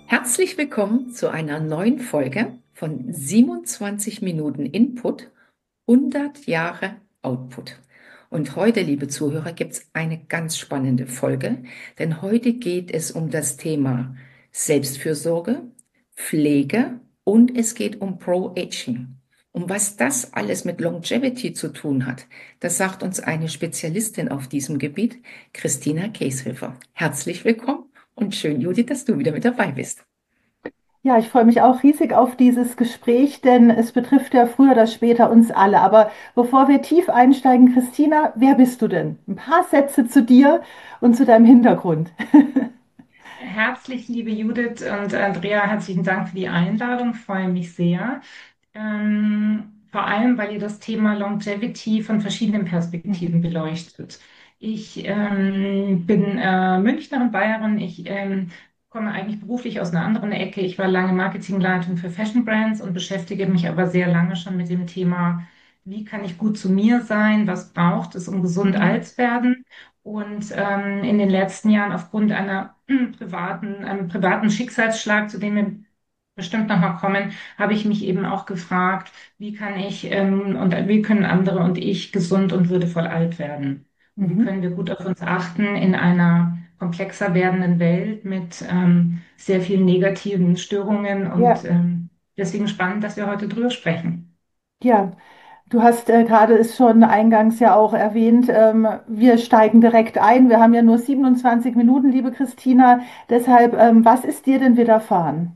Herzlich willkommen zu einer neuen Folge von 27 Minuten Input, 100 Jahre Output. Und heute, liebe Zuhörer, gibt es eine ganz spannende Folge, denn heute geht es um das Thema Selbstfürsorge, Pflege und es geht um Pro-Aging. Und was das alles mit Longevity zu tun hat, das sagt uns eine Spezialistin auf diesem Gebiet, Christina Käshöfer. Herzlich willkommen und schön, Judith, dass du wieder mit dabei bist. Ja, ich freue mich auch riesig auf dieses Gespräch, denn es betrifft ja früher oder später uns alle. Aber bevor wir tief einsteigen, Christina, wer bist du denn? Ein paar Sätze zu dir und zu deinem Hintergrund. Herzlich, liebe Judith und Andrea, herzlichen Dank für die Einladung. Freue mich sehr. Vor allem, weil ihr das Thema Longevity von verschiedenen Perspektiven beleuchtet. Ich bin Münchnerin, Bayerin. Ich komme eigentlich beruflich aus einer anderen Ecke. Ich war lange Marketingleitung für Fashion Brands und beschäftige mich aber sehr lange schon mit dem Thema, wie kann ich gut zu mir sein? Was braucht es, um gesund Mhm. alt zu werden? Und in den letzten Jahren aufgrund einem privaten Schicksalsschlag, zu dem wir bestimmt nochmal kommen, habe ich mich eben auch gefragt, wie kann ich und wie können andere und ich gesund und würdevoll alt werden? Und wie Mhm. können wir gut auf uns achten in einer komplexer werdenden Welt mit sehr vielen negativen Störungen und Ja, deswegen spannend, dass wir heute drüber sprechen. ja. Du hast gerade es schon eingangs ja auch erwähnt, wir steigen direkt ein. Wir haben ja nur 27 Minuten, liebe Christina. Deshalb, was ist dir denn widerfahren?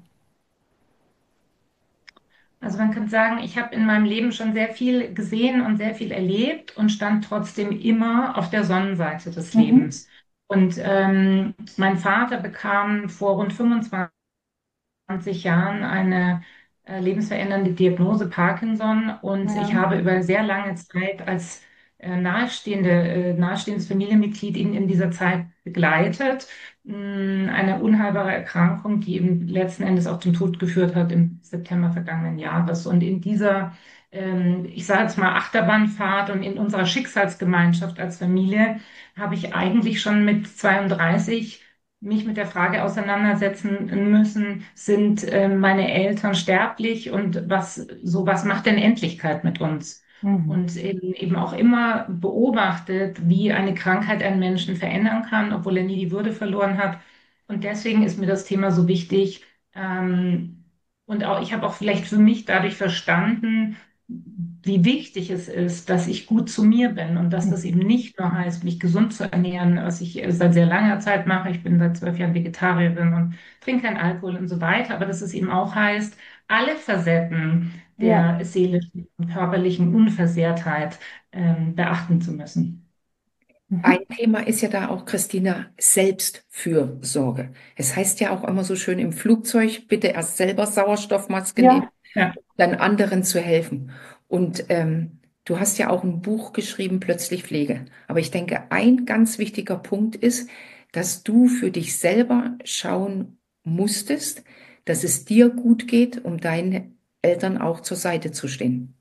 Also man kann sagen, ich habe in meinem Leben schon sehr viel gesehen und sehr viel erlebt und stand trotzdem immer auf der Sonnenseite des Mhm. Lebens. Und mein Vater bekam vor rund 25 Jahren eine lebensverändernde Diagnose Parkinson und ich Ja. habe über sehr lange Zeit als nahestehendes Familienmitglied ihn in dieser Zeit begleitet. Eine unheilbare Erkrankung, die eben letzten Endes auch zum Tod geführt hat im September vergangenen Jahres. Und in dieser, ich sage jetzt mal, Achterbahnfahrt und in unserer Schicksalsgemeinschaft als Familie habe ich eigentlich schon mit 32 mich mit der Frage auseinandersetzen müssen, sind meine Eltern sterblich und was macht denn Endlichkeit mit uns? Mhm. Und eben auch immer beobachtet, wie eine Krankheit einen Menschen verändern kann, obwohl er nie die Würde verloren hat. Und deswegen ist mir das Thema so wichtig. Ähm, und auch, ich habe auch vielleicht für mich dadurch verstanden, wie wichtig es ist, dass ich gut zu mir bin und dass das Mhm. eben nicht nur heißt, mich gesund zu ernähren, was ich seit sehr langer Zeit mache. Ich bin seit 12 Jahren Vegetarierin und trinke keinen Alkohol und so weiter, aber dass es eben auch heißt, alle Facetten Ja. der seelischen und körperlichen Unversehrtheit beachten zu müssen. Mhm. Ein Thema ist ja da auch, Christina, Selbstfürsorge. Es heißt ja auch immer so schön im Flugzeug, bitte erst selber Sauerstoffmaske nehmen, Ja, ja. dann anderen zu helfen. Und du hast ja auch ein Buch geschrieben, Plötzlich Pflege. Aber ich denke, ein ganz wichtiger Punkt ist, dass du für dich selber schauen musstest, dass es dir gut geht, um deinen Eltern auch zur Seite zu stehen.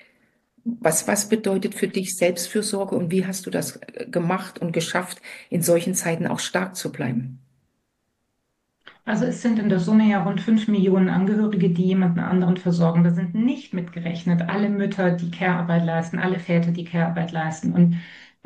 Was bedeutet für dich Selbstfürsorge und wie hast du das gemacht und geschafft, in solchen Zeiten auch stark zu bleiben? Also es sind in der Summe ja rund 5 Millionen Angehörige, die jemanden anderen versorgen. Da sind nicht mitgerechnet alle Mütter, die Care-Arbeit leisten, alle Väter, die Care-Arbeit leisten. Und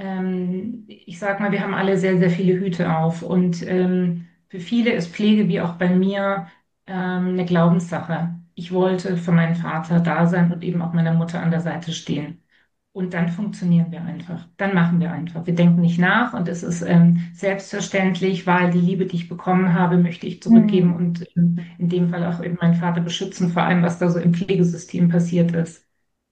ich sage mal, wir haben alle sehr, sehr viele Hüte auf. Und für viele ist Pflege, wie auch bei mir, eine Glaubenssache. Ich wollte für meinen Vater da sein und eben auch meiner Mutter an der Seite stehen. Und dann funktionieren wir einfach. Dann machen wir einfach. Wir denken nicht nach und es ist selbstverständlich, weil die Liebe, die ich bekommen habe, möchte ich zurückgeben Mhm. und in dem Fall auch eben meinen Vater beschützen, vor allem was da so im Pflegesystem passiert ist.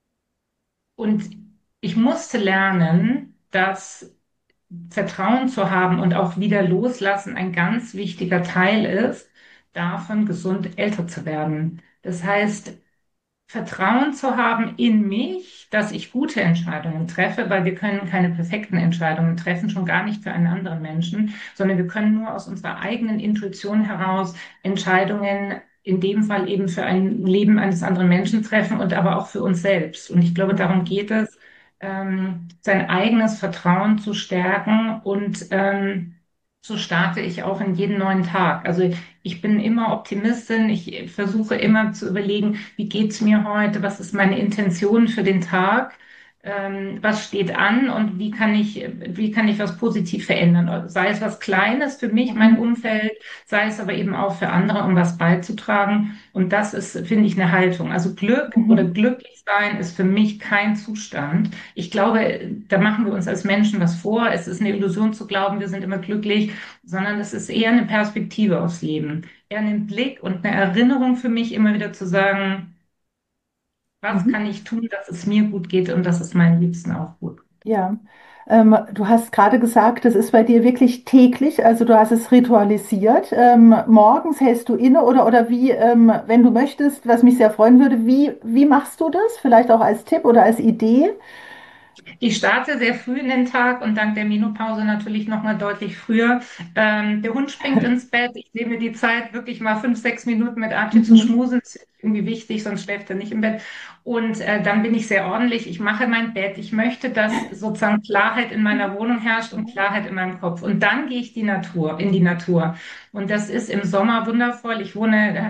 Und ich musste lernen, dass Vertrauen zu haben und auch wieder loslassen ein ganz wichtiger Teil ist, davon gesund älter zu werden. Das heißt, Vertrauen zu haben in mich, dass ich gute Entscheidungen treffe, weil wir können keine perfekten Entscheidungen treffen, schon gar nicht für einen anderen Menschen, sondern wir können nur aus unserer eigenen Intuition heraus Entscheidungen in dem Fall eben für ein Leben eines anderen Menschen treffen und aber auch für uns selbst. Und ich glaube, darum geht es, sein eigenes Vertrauen zu stärken und so starte ich auch in jeden neuen Tag. Also ich bin immer Optimistin. Ich versuche immer zu überlegen, wie geht's mir heute? Was ist meine Intention für den Tag? Was steht an und wie kann ich was positiv verändern? Sei es was Kleines für mich, mein Mhm. Umfeld, sei es aber eben auch für andere, um was beizutragen. Und das ist, finde ich, eine Haltung. Also Glück oder Mhm. glücklich sein ist für mich kein Zustand. Ich glaube, da machen wir uns als Menschen was vor. Es ist eine Illusion zu glauben, wir sind immer glücklich, sondern es ist eher eine Perspektive aufs Leben, eher ein Blick und eine Erinnerung für mich, immer wieder zu sagen, was Mhm. kann ich tun, dass es mir gut geht und dass es meinen Liebsten auch gut geht. Ja, du hast gerade gesagt, das ist bei dir wirklich täglich, also du hast es ritualisiert. Morgens hältst du inne oder wie, wenn du möchtest, was mich sehr freuen würde, wie machst du das? Vielleicht auch als Tipp oder als Idee? Ich starte sehr früh in den Tag und dank der Minopause natürlich noch mal deutlich früher. Der Hund springt ins Bett. Ich nehme mir die Zeit, wirklich mal 5, 6 Minuten mit Archie zu Mhm. schmusen. Das ist irgendwie wichtig, sonst schläft er nicht im Bett. Und dann bin ich sehr ordentlich. Ich mache mein Bett. Ich möchte, dass sozusagen Klarheit in meiner Wohnung herrscht und Klarheit in meinem Kopf. Und dann gehe ich in die Natur. Und das ist im Sommer wundervoll. Ich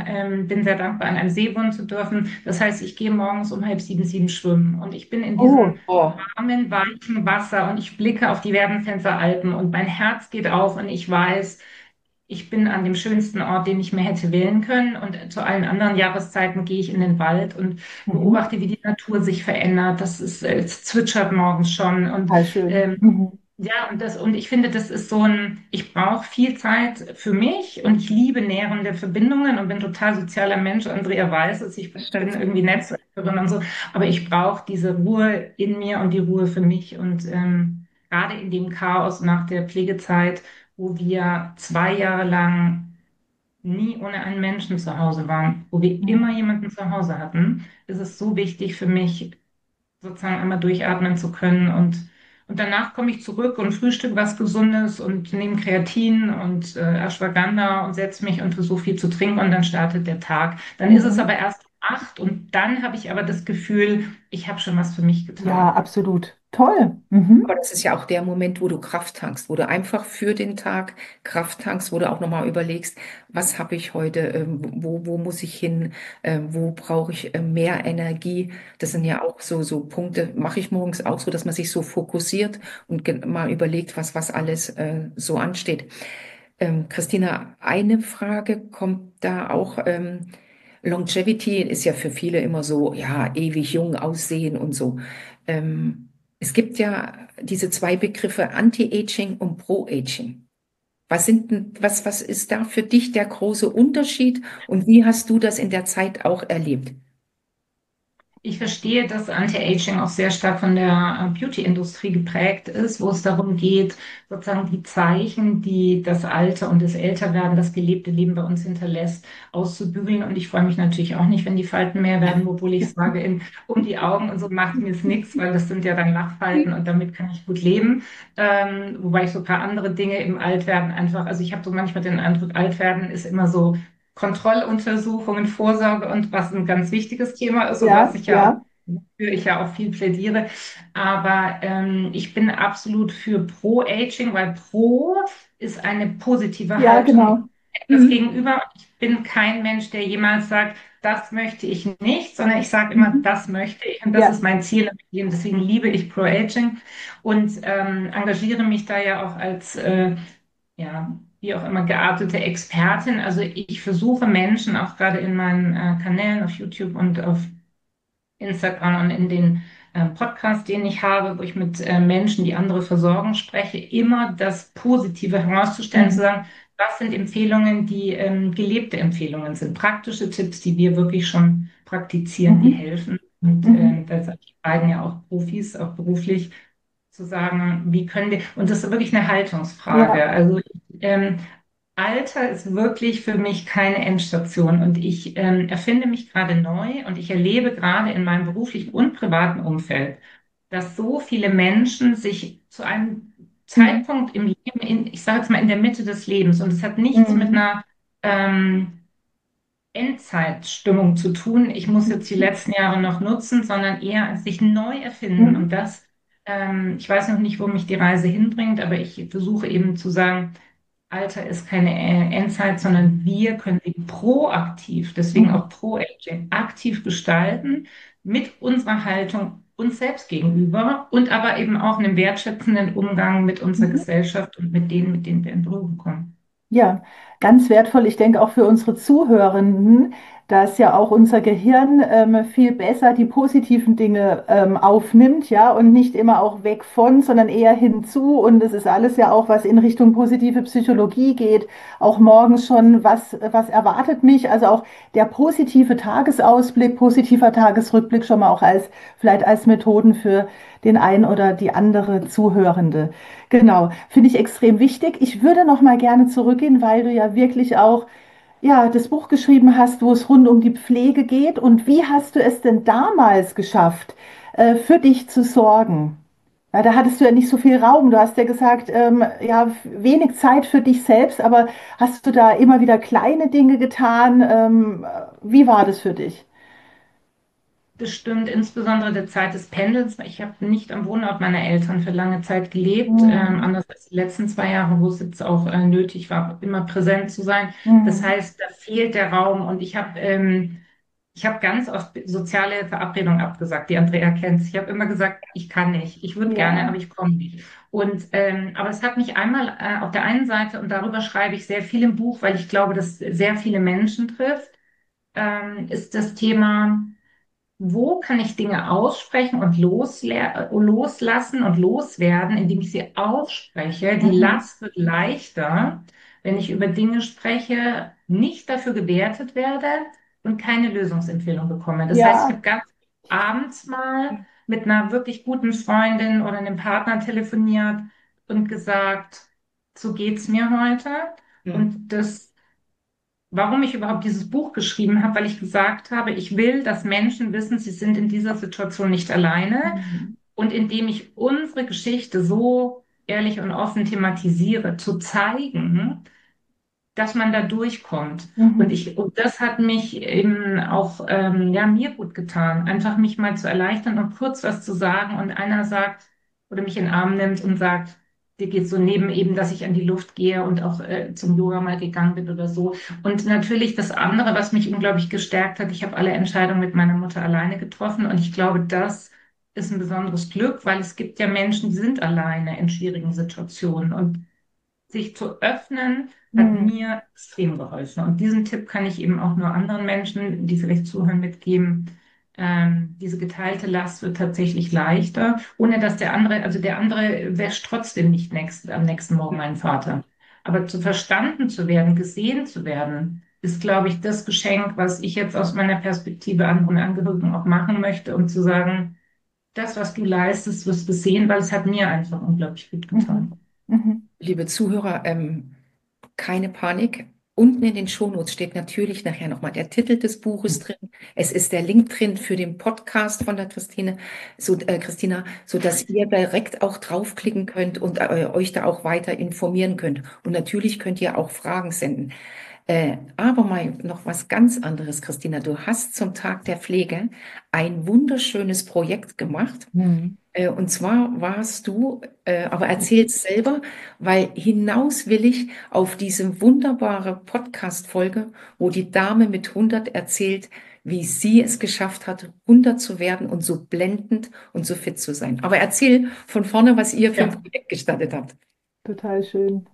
bin sehr dankbar, an einem See wohnen zu dürfen. Das heißt, ich gehe morgens um 6:30, 7 schwimmen. Und ich bin in diesem Oh, Oh, warmen, weichen Wasser und ich blicke auf die Werdenfelser Alpen und mein Herz geht auf und ich weiß, ich bin an dem schönsten Ort, den ich mir hätte wählen können. Und zu allen anderen Jahreszeiten gehe ich in den Wald und mhm. beobachte, wie die Natur sich verändert. Es zwitschert morgens schon. Und Total schön. ähm, Mhm. ja, und ich finde, das ist so ich brauche viel Zeit für mich und ich liebe nährende Verbindungen und bin total sozialer Mensch. Andrea weiß es, ich das bin stimmt. irgendwie Netzwerkerin und so, aber ich brauche diese Ruhe in mir und die Ruhe für mich. Und gerade in dem Chaos nach der Pflegezeit, wo wir 2 Jahre lang nie ohne einen Menschen zu Hause waren, wo wir immer Mhm. jemanden zu Hause hatten, ist es so wichtig für mich, sozusagen einmal durchatmen zu können. Und danach komme ich zurück und frühstück was Gesundes und nehme Kreatin und Ashwagandha und setze mich und versuche viel zu trinken und dann startet der Tag. Dann ist es Mhm. aber erst um 8 und dann habe ich aber das Gefühl, ich habe schon was für mich Ja, getan. absolut. Toll. Aber Mhm. das ist ja auch der Moment, wo du Kraft tankst, wo du einfach für den Tag Kraft tankst, wo du auch nochmal überlegst, was habe ich heute, wo muss ich hin, wo brauche ich mehr Energie. Das sind ja auch so Punkte, mache ich morgens auch so, dass man sich so fokussiert und mal überlegt, was alles so ansteht. Christina, eine Frage kommt da auch. Longevity ist ja für viele immer so, ja, ewig jung aussehen und so. Es gibt ja diese zwei Begriffe Anti-Aging und Pro-Aging. Was ist da für dich der große Unterschied und wie hast du das in der Zeit auch erlebt? Ich verstehe, dass Anti-Aging auch sehr stark von der Beauty-Industrie geprägt ist, wo es darum geht, sozusagen die Zeichen, die das Alter und das Älterwerden, das gelebte Leben bei uns hinterlässt, auszubügeln. Und ich freue mich natürlich auch nicht, wenn die Falten mehr werden, obwohl ich sage, um die Augen und so macht mir es nichts, weil das sind ja dann Lachfalten und damit kann ich gut leben. Wobei ich so ein paar andere Dinge im Altwerden einfach, also ich habe so manchmal den Eindruck, Altwerden ist immer so Kontrolluntersuchungen, Vorsorge und was ein ganz wichtiges Thema ist und was Ja, ich ja auch, ja, wofür ich ja auch viel plädiere. Aber ich bin absolut für Pro-Aging, weil Pro ist eine positive ja, Haltung genau. das Mhm. Gegenüber. Ich bin kein Mensch, der jemals sagt, das möchte ich nicht, sondern ich sage immer, Mhm. das möchte ich und das ist Ja, mein Ziel im Leben. Deswegen liebe ich Pro-Aging und engagiere mich da ja auch als ja, wie auch immer geartete Expertin. Also ich versuche Menschen auch gerade in meinen Kanälen auf YouTube und auf Instagram und in den Podcasts, den ich habe, wo ich mit Menschen, die andere versorgen, spreche, immer das Positive herauszustellen, zu mhm. sagen, was sind Empfehlungen, die gelebte Empfehlungen sind, praktische Tipps, die wir wirklich schon praktizieren, die Mhm. helfen. Und Mhm. da sind die beiden ja auch Profis, auch beruflich zu sagen, wie können wir, und das ist wirklich eine Haltungsfrage. Ja, Also ähm, Alter ist wirklich für mich keine Endstation und ich erfinde mich gerade neu und ich erlebe gerade in meinem beruflichen und privaten Umfeld, dass so viele Menschen sich zu einem mhm. Zeitpunkt im Leben, ich sage jetzt mal in der Mitte des Lebens, und es hat nichts mit Mhm. einer Endzeitstimmung zu tun. Ich muss jetzt die Mhm. letzten Jahre noch nutzen, sondern eher sich neu erfinden. Und Mhm. das, ich weiß noch nicht, wo mich die Reise hinbringt, aber ich versuche eben zu sagen, Alter ist keine Endzeit, sondern wir können sie proaktiv, deswegen Mhm. auch Pro-Aging, aktiv gestalten mit unserer Haltung uns selbst gegenüber und aber eben auch einem wertschätzenden Umgang mit unserer Mhm. Gesellschaft und mit denen wir in Berührung kommen. Ja, ganz wertvoll. Ich denke auch für unsere Zuhörenden, dass ja auch unser Gehirn viel besser die positiven Dinge aufnimmt, ja, und nicht immer auch weg von, sondern eher hinzu. Und es ist alles ja auch, was in Richtung positive Psychologie geht. Auch morgens schon, was erwartet mich? Also auch der positive Tagesausblick, positiver Tagesrückblick schon mal auch als, vielleicht als Methoden für den einen oder die andere Zuhörende. Genau, finde ich extrem wichtig. Ich würde noch mal gerne zurückgehen, weil du ja wirklich auch ja, das Buch geschrieben hast, wo es rund um die Pflege geht. Und wie hast du es denn damals geschafft, für dich zu sorgen? Ja, da hattest du ja nicht so viel Raum. Du hast ja gesagt, ja, wenig Zeit für dich selbst, aber hast du da immer wieder kleine Dinge getan? Wie war das für dich? Bestimmt insbesondere der Zeit des Pendelns. Ich habe nicht am Wohnort meiner Eltern für lange Zeit gelebt, Mhm. anders als die letzten 2 Jahre, wo es jetzt auch nötig war, immer präsent zu sein. Das Mhm. heißt, da fehlt der Raum und ich habe ganz oft soziale Verabredungen abgesagt, die Andrea kennt. Ich habe immer gesagt, ich kann nicht, ich würde gerne, Ja. aber ich komme nicht. Aber es hat mich einmal auf der einen Seite, und darüber schreibe ich sehr viel im Buch, weil ich glaube, dass sehr viele Menschen trifft, ist das Thema, wo kann ich Dinge aussprechen und loslassen und loswerden, indem ich sie ausspreche? Die Mhm. Last wird leichter, wenn ich über Dinge spreche, nicht dafür gewertet werde und keine Lösungsempfehlung bekomme. Das heißt, ich Ja. habe ganz abends mal mit einer wirklich guten Freundin oder einem Partner telefoniert und gesagt, so geht's mir heute. Hm. Und das warum ich überhaupt dieses Buch geschrieben habe, weil ich gesagt habe, ich will, dass Menschen wissen, sie sind in dieser Situation nicht alleine. Mhm. Und indem ich unsere Geschichte so ehrlich und offen thematisiere, zu zeigen, dass man da durchkommt. Mhm. Und das hat mich eben auch, ja, mir gut getan, einfach mich mal zu erleichtern und kurz was zu sagen und einer sagt oder mich in den Arm nimmt und sagt, dir geht's so neben eben, dass ich an die Luft gehe und auch zum Yoga mal gegangen bin oder so. Und natürlich das andere, was mich unglaublich gestärkt hat, ich habe alle Entscheidungen mit meiner Mutter alleine getroffen und ich glaube, das ist ein besonderes Glück, weil es gibt ja Menschen, die sind alleine in schwierigen Situationen und sich zu öffnen, hat Mhm. mir extrem geholfen. Und diesen Tipp kann ich eben auch nur anderen Menschen, die vielleicht zuhören, mitgeben. Diese geteilte Last wird tatsächlich leichter, ohne dass also der andere wäscht trotzdem nicht am nächsten Morgen meinen Vater. Aber zu verstanden zu werden, gesehen zu werden, ist, glaube ich, das Geschenk, was ich jetzt aus meiner Perspektive anderen Angehörigen auch machen möchte, um zu sagen, das, was du leistest, wirst du sehen, weil es hat mir einfach unglaublich gut Mhm. getan. Mhm. Liebe Zuhörer, keine Panik. Unten in den Shownotes steht natürlich nachher nochmal der Titel des Buches drin. Es ist der Link drin für den Podcast von der Christina, so dass ihr direkt auch draufklicken könnt und euch da auch weiter informieren könnt. Und natürlich könnt ihr auch Fragen senden. Aber mal noch was ganz anderes, Christina. Du hast zum Tag der Pflege ein wunderschönes Projekt gemacht. Mhm. Und zwar warst du, aber erzähl's selber, weil hinaus will ich auf diese wunderbare Podcast-Folge, wo die Dame mit 100 erzählt, wie sie es geschafft hat, 100 zu werden und so blendend und so fit zu sein. Aber erzähl von vorne, was ihr für ein Ja. Projekt gestartet habt. Total schön.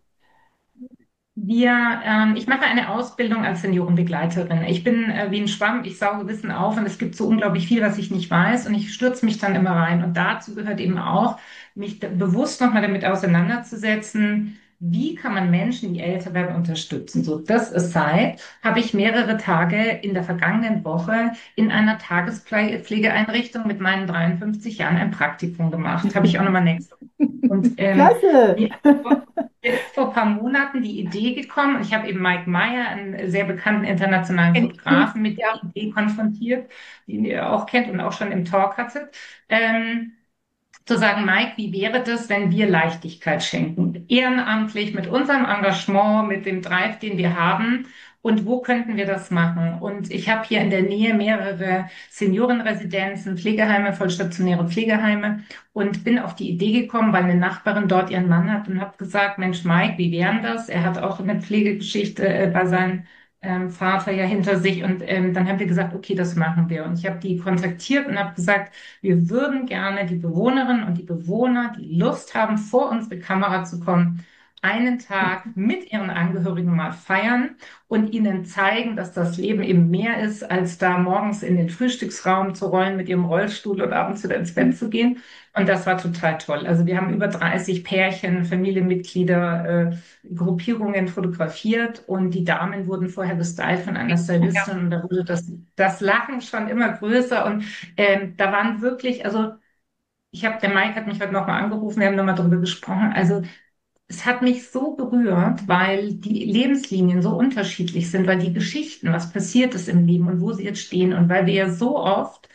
Ich mache eine Ausbildung als Seniorenbegleiterin. Ich bin wie ein Schwamm, ich sauge Wissen auf und es gibt so unglaublich viel, was ich nicht weiß und ich stürze mich dann immer rein. Und dazu gehört eben auch, mich bewusst nochmal damit auseinanderzusetzen, wie kann man Menschen, die älter werden, unterstützen. So, das aside, habe ich mehrere Tage in der vergangenen Woche in einer Tagespflegeeinrichtung mit meinen 53 Jahren ein Praktikum gemacht. Habe ich auch nochmal nächste Woche. Und Klasse. mir ist vor ein paar Monaten die Idee gekommen, ich habe eben Mike Meyer, einen sehr bekannten internationalen Kenn ich gut. Fotografen, mit der Ja. Idee konfrontiert, den ihr auch kennt und auch schon im Talk hattet, ähm, zu sagen, Mike, wie wäre das, wenn wir Leichtigkeit schenken? ehrenamtlich mit unserem Engagement, mit dem Drive, den wir haben. Und wo könnten wir das machen? Und ich habe hier in der Nähe mehrere Seniorenresidenzen, Pflegeheime, vollstationäre Pflegeheime und bin auf die Idee gekommen, weil eine Nachbarin dort ihren Mann hat und habe gesagt, Mensch, Mike, wie wären das? Er hat auch eine Pflegegeschichte bei seinem Vater ja hinter sich. Und dann haben wir gesagt, okay, das machen wir. Und ich habe die kontaktiert und habe gesagt, wir würden gerne die Bewohnerinnen und die Bewohner, die Lust haben, vor unsere Kamera zu kommen, einen Tag mit ihren Angehörigen mal feiern und ihnen zeigen, dass das Leben eben mehr ist, als da morgens in den Frühstücksraum zu rollen mit ihrem Rollstuhl und abends wieder ins Bett zu gehen. Und das war total toll. Also wir haben über 30 Pärchen, Familienmitglieder, Gruppierungen fotografiert und die Damen wurden vorher gestylt von einer Stylistin und da wurde das Lachen schon immer größer und da waren wirklich, also der Mike hat mich heute nochmal angerufen, wir haben nochmal darüber gesprochen, also es hat mich so berührt, weil die Lebenslinien so unterschiedlich sind, weil die Geschichten, was passiert ist im Leben und wo sie jetzt stehen und weil wir ja so oft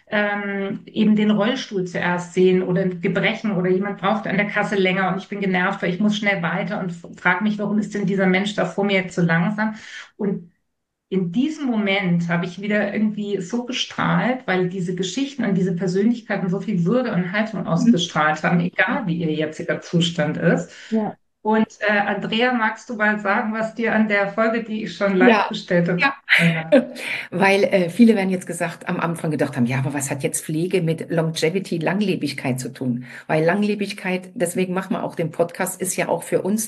eben den Rollstuhl zuerst sehen oder ein Gebrechen oder jemand braucht an der Kasse länger und ich bin genervt, weil ich muss schnell weiter und frage mich, warum ist denn dieser Mensch da vor mir jetzt so langsam? Und in diesem Moment habe ich wieder irgendwie so gestrahlt, weil diese Geschichten und diese Persönlichkeiten so viel Würde und Haltung ausgestrahlt haben, egal wie ihr jetziger Zustand ist. Ja. Und Andrea, magst du mal sagen, was dir an der Folge, die ich schon live Ja, gestellt habe, ja. gefallen hat? Weil viele werden jetzt gesagt, am Anfang gedacht haben, ja, aber was hat jetzt Pflege mit Longevity, Langlebigkeit zu tun? Weil Langlebigkeit, deswegen machen wir auch den Podcast, ist ja auch für uns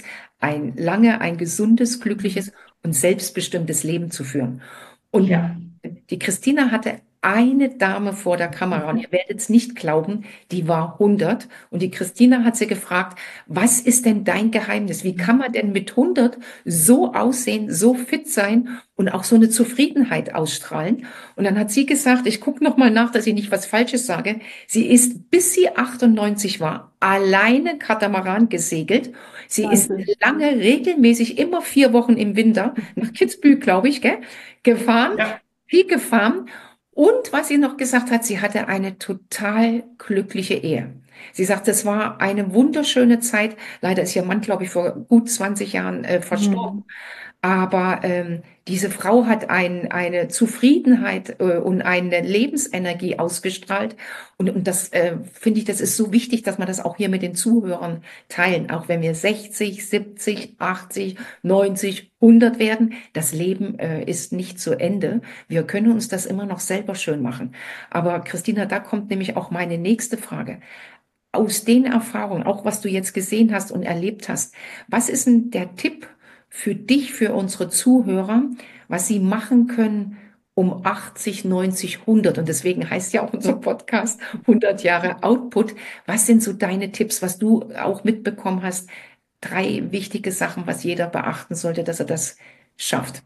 ein gesundes, glückliches und selbstbestimmtes Leben zu führen. Und Ja. die Christina hatte eine Dame vor der Kamera und ihr werdet es nicht glauben, die war 100 und die Christina hat sie gefragt, was ist denn dein Geheimnis? Wie kann man denn mit 100 so aussehen, so fit sein und auch so eine Zufriedenheit ausstrahlen? Und dann hat sie gesagt, ich gucke noch mal nach, dass ich nicht was Falsches sage. Sie ist, bis sie 98 war, alleine Katamaran gesegelt. Sie ist Wahnsinn. lange, regelmäßig, immer 4 Wochen im Winter nach Kitzbühel, glaube ich, gell, gefahren, Ja. viel gefahren. Und was sie noch gesagt hat, sie hatte eine total glückliche Ehe. Sie sagt, es war eine wunderschöne Zeit. Leider ist ihr Mann, glaube ich, vor gut 20 Jahren verstorben. Mhm. Aber diese Frau hat eine Zufriedenheit und eine Lebensenergie ausgestrahlt. Und das finde ich, das ist so wichtig, dass man das auch hier mit den Zuhörern teilen. Auch wenn wir 60, 70, 80, 90, 100 werden, das Leben ist nicht zu Ende. Wir können uns das immer noch selber schön machen. Aber Christina, da kommt nämlich auch meine nächste Frage. Aus den Erfahrungen, auch was du jetzt gesehen hast und erlebt hast, was ist denn der Tipp für dich, für unsere Zuhörer, was sie machen können, um 80, 90, 100, und deswegen heißt ja auch unser Podcast 100 Jahre Output. Was sind so deine Tipps, was du auch mitbekommen hast? 3 wichtige Sachen, was jeder beachten sollte, dass er das schafft.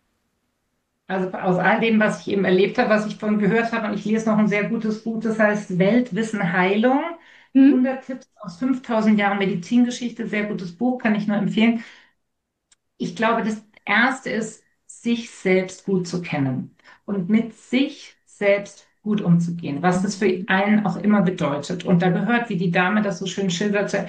Also aus all dem, was ich eben erlebt habe, was ich vorhin gehört habe, und ich lese noch ein sehr gutes Buch, das heißt Weltwissen Heilung. Hm? 100 Tipps aus 5000 Jahren Medizingeschichte, sehr gutes Buch, kann ich nur empfehlen. Ich glaube, das Erste ist, sich selbst gut zu kennen und mit sich selbst gut umzugehen, was das für einen auch immer bedeutet. Und da gehört, wie die Dame das so schön schilderte,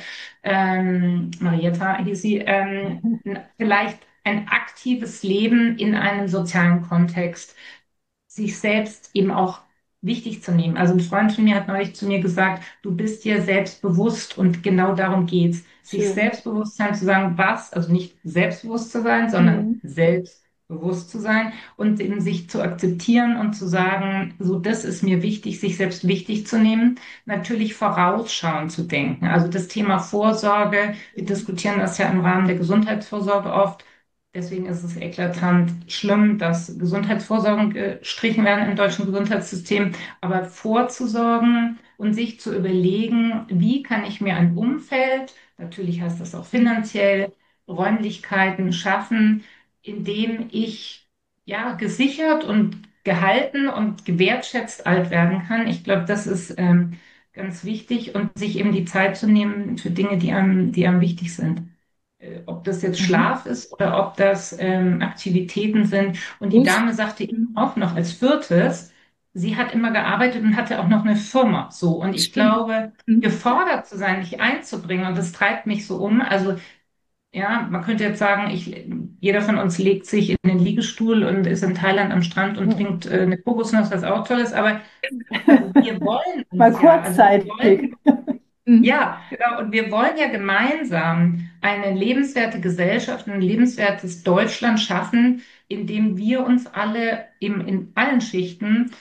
Marietta hieß sie, vielleicht ein aktives Leben in einem sozialen Kontext, sich selbst eben auch wichtig zu nehmen. Also ein Freund von mir hat neulich zu mir gesagt, du bist dir selbstbewusst und genau darum geht's. Sich Schön. Selbstbewusstsein zu sagen, was, also nicht selbstbewusst zu sein, sondern Mhm. selbstbewusst zu sein und in sich zu akzeptieren und zu sagen, so das ist mir wichtig, sich selbst wichtig zu nehmen. Natürlich vorausschauend zu denken. Also das Thema Vorsorge, wir diskutieren das ja im Rahmen der Gesundheitsvorsorge oft. Deswegen ist es eklatant schlimm, dass Gesundheitsvorsorgen gestrichen werden im deutschen Gesundheitssystem. Aber vorzusorgen und sich zu überlegen, wie kann ich mir ein Umfeld, natürlich heißt das auch finanziell, Räumlichkeiten schaffen, in dem ich ja gesichert und gehalten und gewertschätzt alt werden kann. Ich glaube, das ist ganz wichtig und sich eben die Zeit zu nehmen für Dinge, die einem wichtig sind, ob das jetzt Mhm. Schlaf ist oder ob das Aktivitäten sind. Und die Muss. Dame sagte eben auch noch als viertes, sie hat immer gearbeitet und hatte auch noch eine Firma, so. Und ich Stimmt. glaube, Mhm. gefordert zu sein, mich einzubringen, und das treibt mich so um. Also, ja, man könnte jetzt sagen, jeder von uns legt sich in den Liegestuhl und ist in Thailand am Strand und Mhm. trinkt eine Kokosnuss, was auch toll ist. Aber wir wollen Mal uns ja, also wir kurzzeitig. wollen, Mhm. ja, genau, und wir wollen ja gemeinsam eine lebenswerte Gesellschaft, ein lebenswertes Deutschland schaffen, in dem wir uns alle in allen Schichten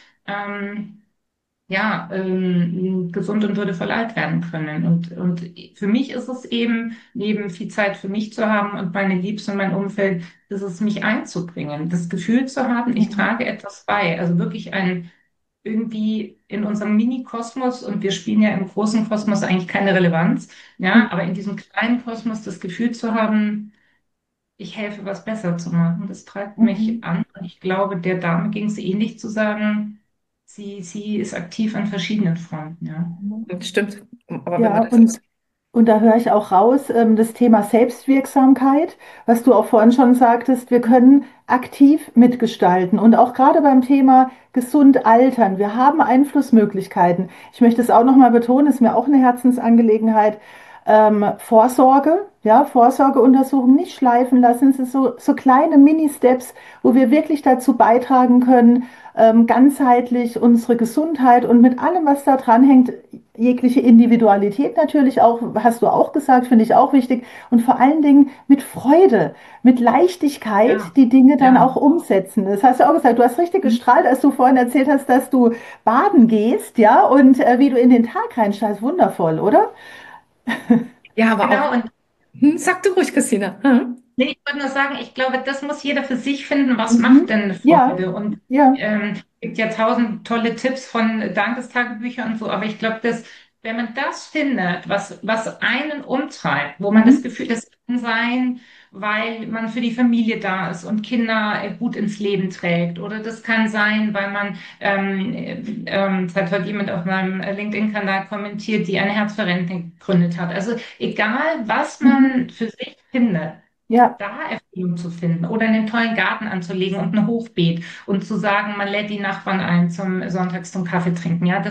gesund und würdevoll alt werden können. Und für mich ist es eben, neben viel Zeit für mich zu haben und meine Liebsten und mein Umfeld, ist es mich einzubringen, das Gefühl zu haben, ich Mhm. trage etwas bei. Also wirklich irgendwie in unserem Mini-Kosmos, und wir spielen ja im großen Kosmos eigentlich keine Relevanz, ja, aber in diesem kleinen Kosmos das Gefühl zu haben, ich helfe, was besser zu machen. Das treibt mich Mhm. an. Und ich glaube, der Dame ging es ähnlich zu sagen, sie ist aktiv an verschiedenen Fronten, ja. Mhm. Das stimmt. Aber wenn Ja, man das aus. und da höre ich auch raus, das Thema Selbstwirksamkeit, was du auch vorhin schon sagtest, wir können aktiv mitgestalten und auch gerade beim Thema gesund altern. Wir haben Einflussmöglichkeiten. Ich möchte es auch nochmal betonen, ist mir auch eine Herzensangelegenheit. Vorsorge, ja, Vorsorgeuntersuchungen nicht schleifen lassen. Es ist so kleine Mini-Steps, wo wir wirklich dazu beitragen können, ganzheitlich unsere Gesundheit und mit allem, was da dran hängt, jegliche Individualität natürlich auch, hast du auch gesagt, finde ich auch wichtig. Und vor allen Dingen mit Freude, mit Leichtigkeit Ja, die Dinge dann ja, auch umsetzen. Das hast du auch gesagt. Du hast richtig gestrahlt, als du vorhin erzählt hast, dass du baden gehst, ja, und wie du in den Tag reinschaust. Wundervoll, oder? Ja, aber auch. genau. Und Sag du ruhig, Christina. Hm? nee, ich wollte nur sagen, ich glaube, das muss jeder für sich finden. Was macht Mhm. denn eine Ja, Freude? Und ja. gibt ja tausend tolle Tipps von Dankestagebüchern und so. Aber ich glaube, dass wenn man das findet, was einen umtreibt, wo man das Mhm. Gefühl, das kann sein, weil man für die Familie da ist und Kinder gut ins Leben trägt. Oder das kann sein, weil man, es hat heute jemand auf meinem LinkedIn-Kanal kommentiert, die ein Herz für Rentner gegründet hat. Also egal, was Mhm. man für sich findet, Ja. da Erfüllung zu finden oder einen tollen Garten anzulegen und ein Hochbeet und zu sagen, man lädt die Nachbarn ein zum Sonntags zum Kaffee trinken. Ja,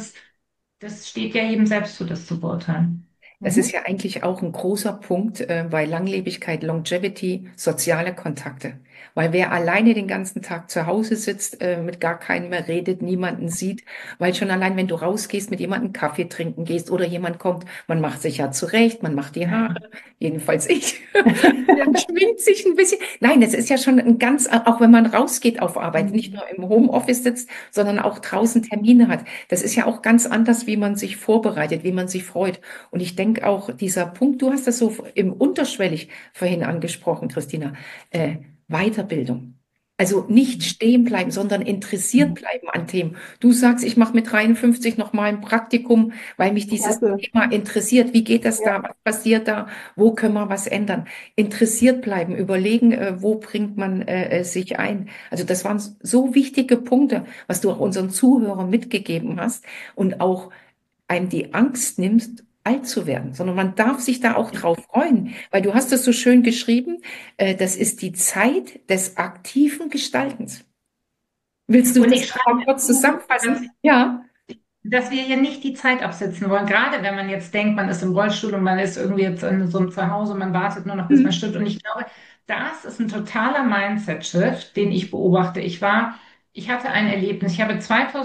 das steht ja jedem selbst zu, das zu beurteilen. Das ist Mhm. ja eigentlich auch ein großer Punkt bei Langlebigkeit, Longevity, soziale Kontakte. Weil wer alleine den ganzen Tag zu Hause sitzt, mit gar keinem mehr redet, niemanden sieht, weil schon allein, wenn du rausgehst, mit jemandem Kaffee trinken gehst oder jemand kommt, man macht sich ja zurecht, man macht die Haare, jedenfalls ich, man schminkt sich ein bisschen. Nein, es ist ja schon ein ganz, auch wenn man rausgeht auf Arbeit, nicht Mhm. nur im Homeoffice sitzt, sondern auch draußen Termine hat. Das ist ja auch ganz anders, wie man sich vorbereitet, wie man sich freut. Und ich denke auch, dieser Punkt, du hast das so im unterschwellig vorhin angesprochen, Christina, Weiterbildung. Also nicht stehen bleiben, sondern interessiert Mhm. bleiben an Themen. Du sagst, ich mache mit 53 noch mal ein Praktikum, weil mich dieses Klasse. Thema interessiert. Wie geht das Ja. da? Was passiert da? Wo können wir was ändern? Interessiert bleiben, überlegen, wo bringt man sich ein? Also das waren so wichtige Punkte, was du auch unseren Zuhörern mitgegeben hast und auch einem die Angst nimmst, alt zu werden, sondern man darf sich da auch drauf freuen, weil du hast es so schön geschrieben, das ist die Zeit des aktiven Gestaltens. Willst du Und das ich noch schreibe mal mir kurz zu, zusammenfassen? Ja. dass wir hier nicht die Zeit absitzen wollen, gerade wenn man jetzt denkt, man ist im Rollstuhl und man ist irgendwie jetzt in so einem Zuhause, man wartet nur noch, bis man Mhm. stirbt. Und ich glaube, das ist ein totaler Mindset-Shift, den ich beobachte. Ich hatte ein Erlebnis. Ich habe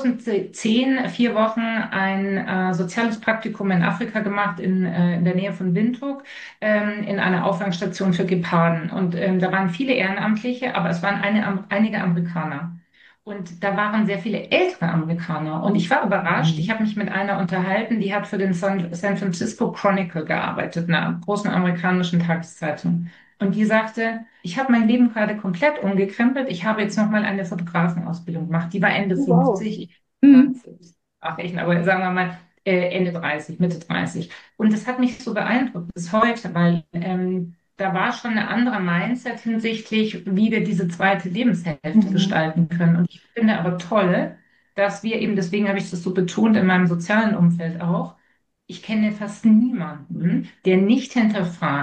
2010 4 Wochen ein soziales Praktikum in Afrika gemacht, in der Nähe von Windhoek, in einer Auffangstation für Geparden. Und da waren viele Ehrenamtliche, aber es waren einige Amerikaner. Und da waren sehr viele ältere Amerikaner. Und ich war überrascht. Ich Mhm. habe mich mit einer unterhalten, die hat für den San Francisco Chronicle gearbeitet, einer großen amerikanischen Tageszeitung. Und die sagte, ich habe mein Leben gerade komplett umgekrempelt. Ich habe jetzt nochmal eine Fotografenausbildung gemacht. Die war Ende Oh, wow. 50, Mhm. ach echt, aber sagen wir mal Ende 30, Mitte 30. Und das hat mich so beeindruckt bis heute, weil da war schon eine andere Mindset hinsichtlich, wie wir diese zweite Lebenshälfte Mhm. gestalten können. Und ich finde aber toll, dass wir eben, deswegen habe ich das so betont in meinem sozialen Umfeld auch, ich kenne fast niemanden, der nicht hinterfragt,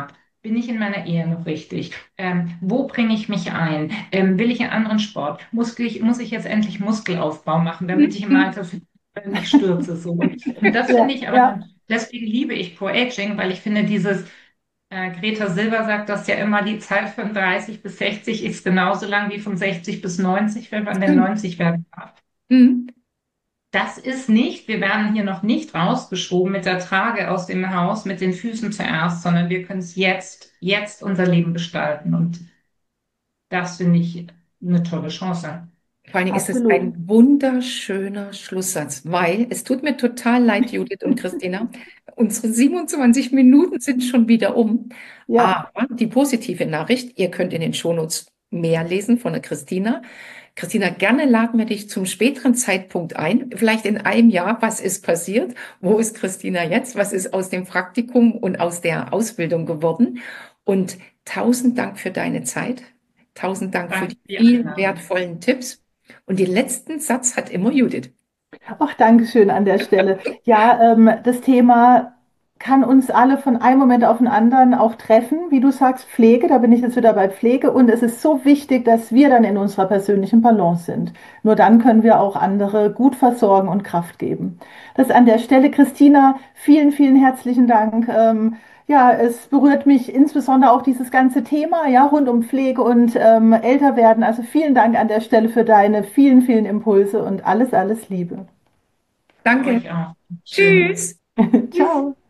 Bin ich in meiner Ehe noch richtig? Wo bringe ich mich ein? Will ich einen anderen Sport? Muss ich jetzt endlich Muskelaufbau machen, damit ich im Alter nicht stürze? So. Und das finde Ja, ich aber, ja, deswegen liebe ich Pro-Aging, weil ich finde, Greta Silber sagt das ja immer, die Zeit von 30 bis 60 ist genauso lang wie von 60 bis 90, wenn man denn 90 werden darf. Mhm. Das ist nicht, wir werden hier noch nicht rausgeschoben mit der Trage aus dem Haus, mit den Füßen zuerst, sondern wir können es jetzt unser Leben gestalten. Und das finde ich eine tolle Chance. Vor allen Dingen ist es absolut. ein wunderschöner Schlusssatz, weil es tut mir total leid, Judith und Christina. Unsere 27 Minuten sind schon wieder um. Ja, Aber die positive Nachricht, ihr könnt in den Shownotes mehr lesen von der Christina. Christina, gerne laden wir dich zum späteren Zeitpunkt ein. Vielleicht in einem Jahr, was ist passiert? Wo ist Christina jetzt? Was ist aus dem Praktikum und aus der Ausbildung geworden? Und tausend Dank für deine Zeit. Tausend Dank für Danke die für die vielen Einladung. wertvollen Tipps. Und den letzten Satz hat immer Judith. ach, Dankeschön an der Stelle. Ja, das Thema kann uns alle von einem Moment auf den anderen auch treffen. Wie du sagst, Pflege, da bin ich jetzt wieder bei Pflege. Und es ist so wichtig, dass wir dann in unserer persönlichen Balance sind. Nur dann können wir auch andere gut versorgen und Kraft geben. Das an der Stelle, Christina, vielen, vielen herzlichen Dank. Ja, es berührt mich insbesondere auch dieses ganze Thema, ja, rund um Pflege und Älterwerden. Also vielen Dank an der Stelle für deine vielen, vielen Impulse und alles, alles Liebe. Für Danke. euch auch. Schön. Tschüss. Tschüss. Ciao.